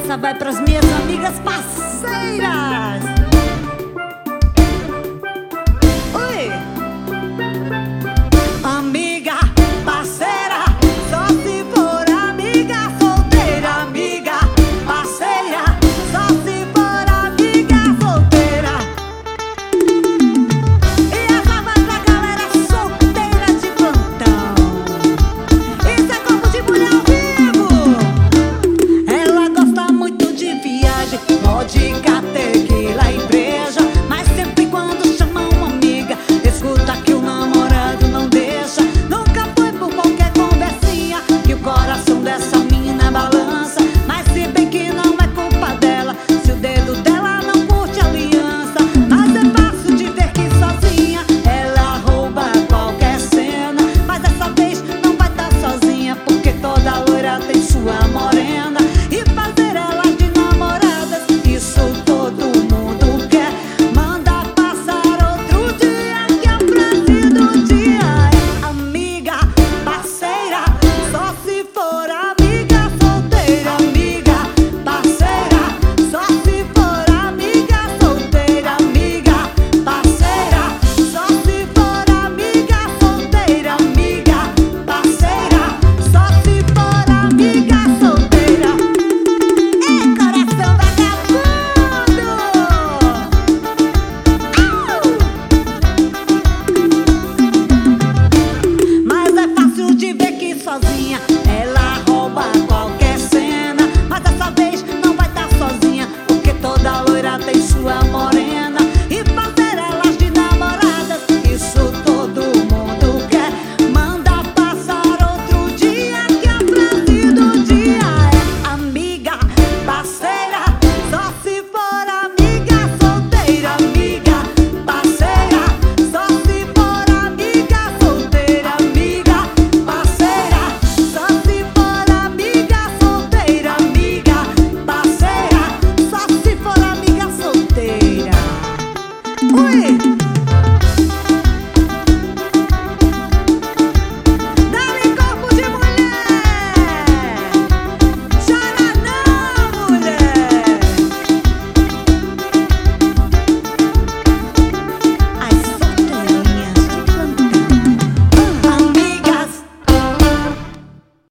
Essa vai pras minhas amigas parceiras. Oi! Amiga, parceira, só se for amiga solteira. Amiga, parceira, só se for amiga solteira. E essa vai pra galera solteira de plantão. Isso é corpo de mulher ao vivo. Ela gosta muito de viagem, vodka, tequila e breja. Mas sempre quando chama uma amiga, escuta que o namorado não deixa. Nunca foi por qualquer conversinha que o coração dessa menina balança. Mas se bem que não é culpa dela, se o dedo dela não curte aliança. Mas é fácil de ver que sozinha ela rouba qualquer cena. Mas dessa vez não vai estar sozinha, porque toda loira tem sua morena. E fazer ela de namoradas, isso todo mundo quer. Manda passar outro dia, que é o frase do dia. É amiga, parceira, só se for amiga solteira. Amiga, parceira, só se for amiga solteira. Amiga, parceira, só se for amiga solteira. Amiga, parceira, só se for amiga solteira. É coração vagabundo! Mas é fácil de ver que sozinha